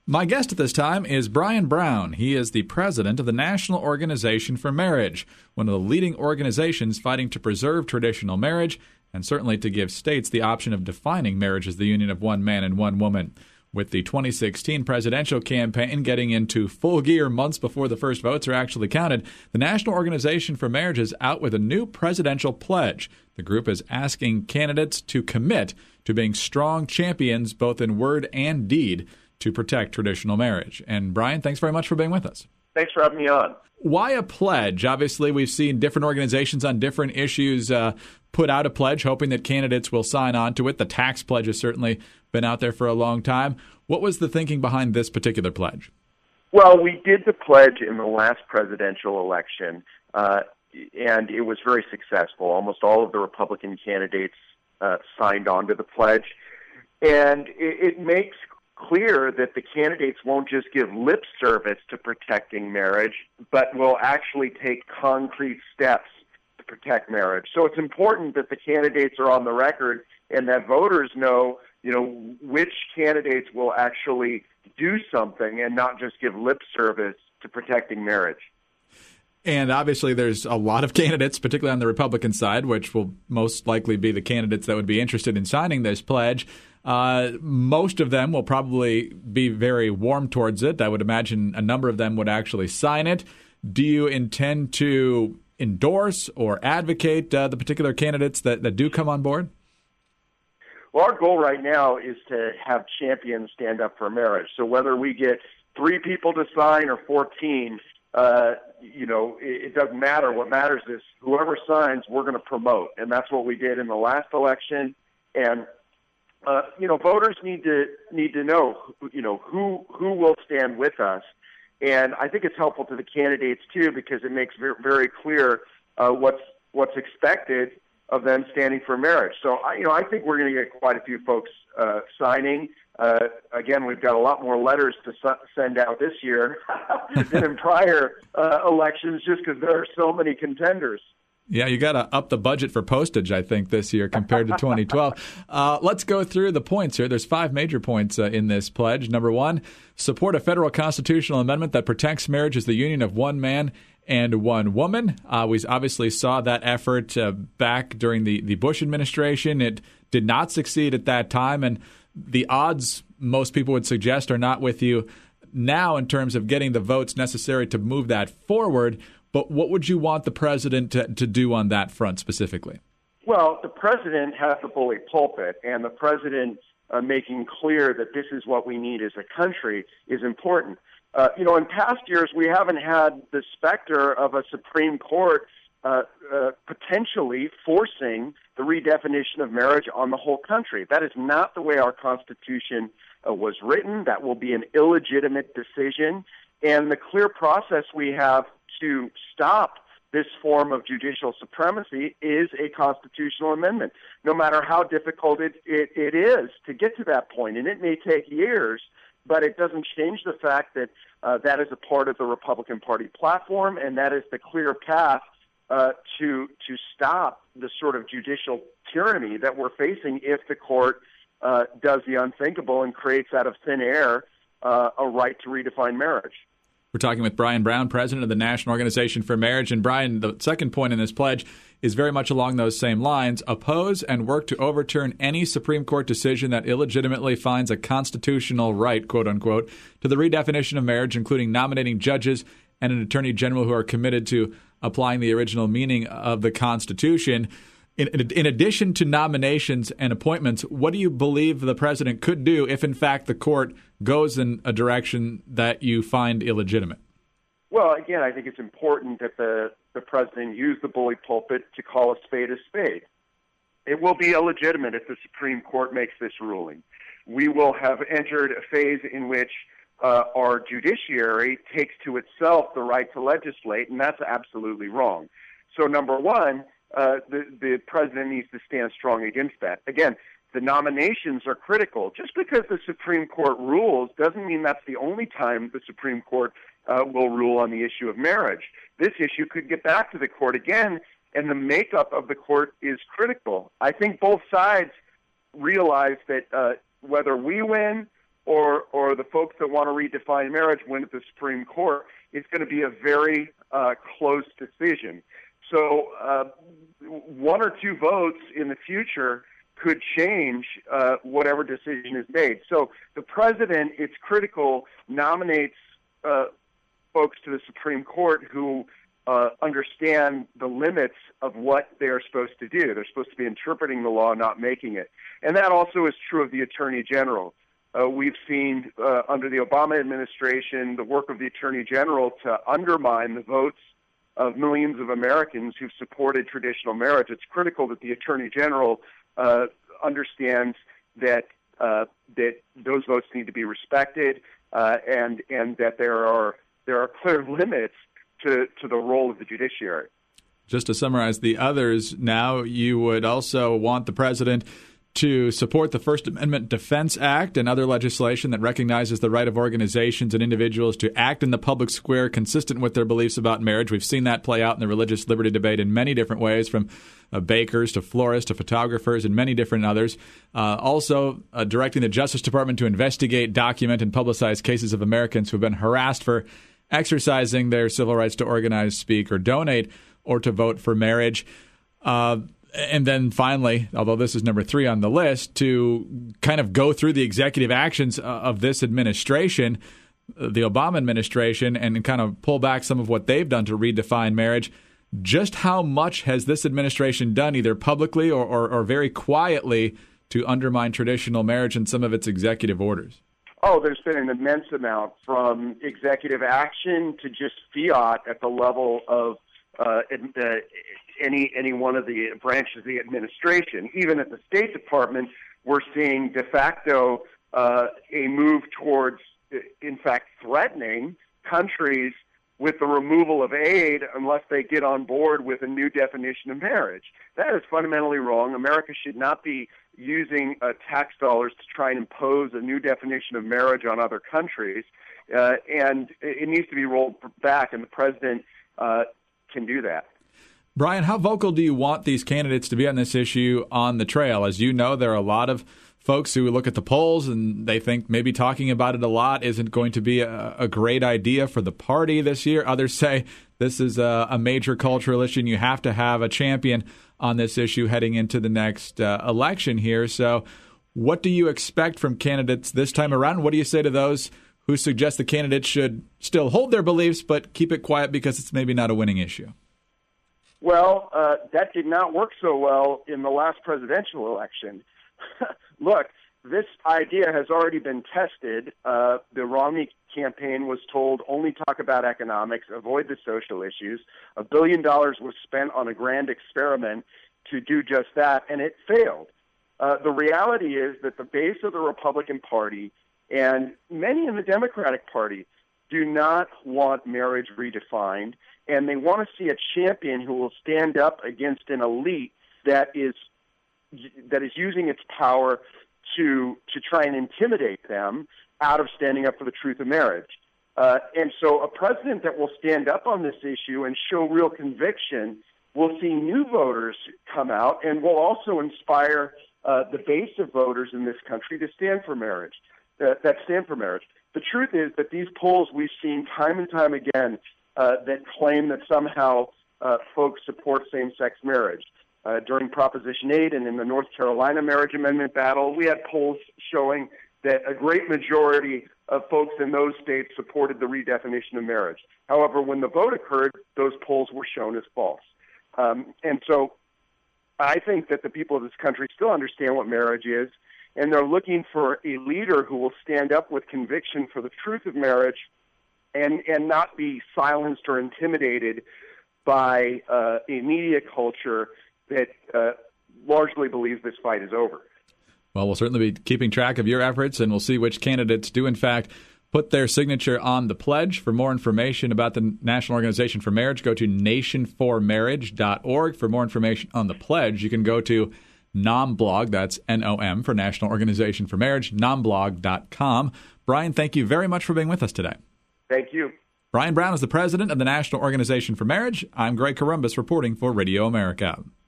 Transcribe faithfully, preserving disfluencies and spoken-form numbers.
My guest at this time is Brian Brown. He is the president of the National Organization for Marriage, one of the leading organizations fighting to preserve traditional marriage and certainly to give states the option of defining marriage as the union of one man and one woman. With the twenty sixteen presidential campaign getting into full gear months before the first votes are actually counted, the National Organization for Marriage is out with a new presidential pledge. The group is asking candidates to commit to being strong champions, both in word and deed, to protect traditional marriage. And Brian, thanks very much for being with us. Thanks for having me on. Why a pledge? Obviously, we've seen different organizations on different issues uh, put out a pledge, hoping that candidates will sign on to it. The tax pledge has certainly been out there for a long time. What was the thinking behind this particular pledge? Well, we did the pledge in the last presidential election, uh, and it was very successful. Almost all of the Republican candidates uh, signed on to the pledge. And it, it makes clear that the candidates won't just give lip service to protecting marriage, but will actually take concrete steps to protect marriage. So it's important that the candidates are on the record and that voters know, you know, which candidates will actually do something and not just give lip service to protecting marriage. And obviously there's a lot of candidates, particularly on the Republican side, which will most likely be the candidates that would be interested in signing this pledge. Uh, most of them will probably be very warm towards it. I would imagine a number of them would actually sign it. Do you intend to endorse or advocate uh, the particular candidates that, that do come on board? Well, our goal right now is to have champions stand up for marriage. So whether we get three people to sign or fourteen, uh, you know, it, it doesn't matter. What matters is whoever signs, we're going to promote. And that's what we did in the last election. And Uh, you know, voters need to need to know, you know, who who will stand with us, and I think it's helpful to the candidates too because it makes very, very clear uh, what's what's expected of them standing for marriage. So, I, you know, I think we're going to get quite a few folks uh, signing. Uh, again, we've got a lot more letters to su- send out this year than in prior uh, elections, just because there are so many contenders. Yeah, you got to up the budget for postage, I think, this year compared to twenty twelve. Uh, let's go through the points here. There's five major points uh, in this pledge. Number one, support a federal constitutional amendment that protects marriage as the union of one man and one woman. Uh, we obviously saw that effort uh, back during the, the Bush administration. It did not succeed at that time, and the odds, most people would suggest, are not with you now in terms of getting the votes necessary to move that forward. But what would you want the president to, to do on that front specifically? Well, the president has the bully pulpit, and the president uh, making clear that this is what we need as a country is important. Uh, you know, in past years, we haven't had the specter of a Supreme Court uh, uh, potentially forcing the redefinition of marriage on the whole country. That is not the way our Constitution uh, was written. That will be an illegitimate decision. And the clear process we have to stop this form of judicial supremacy is a constitutional amendment, no matter how difficult it, it, it is to get to that point. And it may take years, but it doesn't change the fact that uh, that is a part of the Republican Party platform, and that is the clear path uh, to to stop the sort of judicial tyranny that we're facing if the court uh, does the unthinkable and creates out of thin air uh, a right to redefine marriage. We're talking with Brian Brown, president of the National Organization for Marriage. And Brian, the second point in this pledge is very much along those same lines. Oppose and work to overturn any Supreme Court decision that illegitimately finds a constitutional right, quote unquote, to the redefinition of marriage, including nominating judges and an attorney general who are committed to applying the original meaning of the Constitution. In, in addition to nominations and appointments, what do you believe the president could do if, in fact, the court goes in a direction that you find illegitimate? Well, again, I think it's important that the, the president use the bully pulpit to call a spade a spade. It will be illegitimate if the Supreme Court makes this ruling. We will have entered a phase in which uh, our judiciary takes to itself the right to legislate, and that's absolutely wrong. So, number one, Uh, the, the president needs to stand strong against that. Again, the nominations are critical. Just because the Supreme Court rules doesn't mean that's the only time the Supreme Court uh, will rule on the issue of marriage. This issue could get back to the court again, and the makeup of the court is critical. I think both sides realize that uh, whether we win or or the folks that want to redefine marriage win at the Supreme Court, it's going to be a very uh, close decision. So uh, one or two votes in the future could change uh, whatever decision is made. So the president, it's critical, nominates uh, folks to the Supreme Court who uh, understand the limits of what they're supposed to do. They're supposed to be interpreting the law, not making it. And that also is true of the Attorney General. Uh, we've seen uh, under the Obama administration the work of the Attorney General to undermine the votes of millions of Americans who've supported traditional marriage. It's critical that the Attorney General uh, understands that uh, that those votes need to be respected, uh, and and that there are there are clear limits to, to the role of the judiciary. Just to summarize the others, now you would also want the president to support the First Amendment Defense Act and other legislation that recognizes the right of organizations and individuals to act in the public square consistent with their beliefs about marriage. We've seen that play out in the religious liberty debate in many different ways, from uh, bakers to florists to photographers and many different others. Uh, also, uh, directing the Justice Department to investigate, document, and publicize cases of Americans who have been harassed for exercising their civil rights to organize, speak, or donate, or to vote for marriage. Uh, And then finally, although this is number three on the list, to kind of go through the executive actions of this administration, the Obama administration, and kind of pull back some of what they've done to redefine marriage. Just how much has this administration done, either publicly or, or, or very quietly, to undermine traditional marriage and some of its executive orders? Oh, there's been an immense amount, from executive action to just fiat at the level of uh, uh, any any one of the branches of the administration. Even at the State Department, we're seeing de facto uh, a move towards, in fact, threatening countries with the removal of aid unless they get on board with a new definition of marriage. That is fundamentally wrong. America should not be using uh, tax dollars to try and impose a new definition of marriage on other countries, uh, and it needs to be rolled back, and the president uh, can do that. Brian, how vocal do you want these candidates to be on this issue on the trail? As you know, there are a lot of folks who look at the polls and they think maybe talking about it a lot isn't going to be a, a great idea for the party this year. Others say this is a, a major cultural issue and you have to have a champion on this issue heading into the next uh, election here. So what do you expect from candidates this time around? What do you say to those who suggest the candidates should still hold their beliefs but keep it quiet because it's maybe not a winning issue? Well, uh, that did not work so well in the last presidential election. Look, this idea has already been tested. Uh, the Romney campaign was told only talk about economics, avoid the social issues. A billion dollars was spent on a grand experiment to do just that, and it failed. Uh, the reality is that the base of the Republican Party and many in the Democratic Party do not want marriage redefined, and they want to see a champion who will stand up against an elite that is that is using its power to to try and intimidate them out of standing up for the truth of marriage. Uh, and so a president that will stand up on this issue and show real conviction will see new voters come out and will also inspire uh, the base of voters in this country to stand for marriage, uh, that stand for marriage. The truth is that these polls we've seen time and time again uh, that claim that somehow uh, folks support same-sex marriage. Uh, during Proposition eight and in the North Carolina marriage amendment battle, we had polls showing that a great majority of folks in those states supported the redefinition of marriage. However, when the vote occurred, those polls were shown as false. Um, and so I think that the people of this country still understand what marriage is, and they're looking for a leader who will stand up with conviction for the truth of marriage and, and not be silenced or intimidated by uh, a media culture that uh, largely believes this fight is over. Well, we'll certainly be keeping track of your efforts, and we'll see which candidates do, in fact, put their signature on the pledge. For more information about the National Organization for Marriage, go to nation for marriage dot org. For more information on the pledge, you can go to NOMblog, that's N O M, for National Organization for Marriage, nomblog dot com. Brian, thank you very much for being with us today. Thank you. Brian Brown is the president of the National Organization for Marriage. I'm Greg Corombos reporting for Radio America.